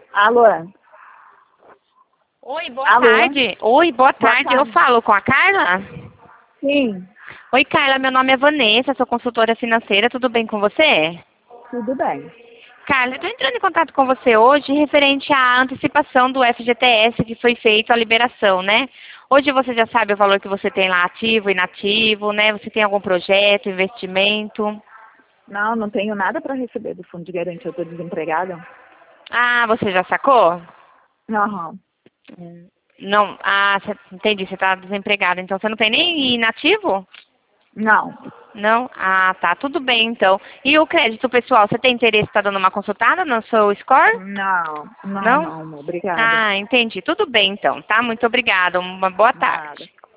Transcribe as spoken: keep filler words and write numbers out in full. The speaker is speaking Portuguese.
Alô? Oi, boa Alô? tarde. Oi, boa Boa tarde. Eu tarde. falo com a Carla? Sim, Oi, Carla, meu nome é Vanessa, sou consultora financeira, tudo bem com você? tudo bem. Carla, eu estou entrando em contato com você hoje referente à antecipação do F G T S que foi feito a liberação, né? Hoje você já sabe o valor que você tem lá ativo, inativo, né? Você tem algum projeto, investimento? Não, não tenho nada para receber do fundo de garantia, eu estou desempregada. Ah, você já sacou? Aham. Hum. Não, ah, cê, entendi, você está desempregada, então você não tem nem inativo? Não, Não? Ah, tá, tudo bem então. E o crédito pessoal, você tem interesse em estar dando uma consultada no seu score? não, não, Não? não, obrigada. Ah, entendi. Tudo bem então, tá? Muito obrigada. Uma boa Nada. tarde.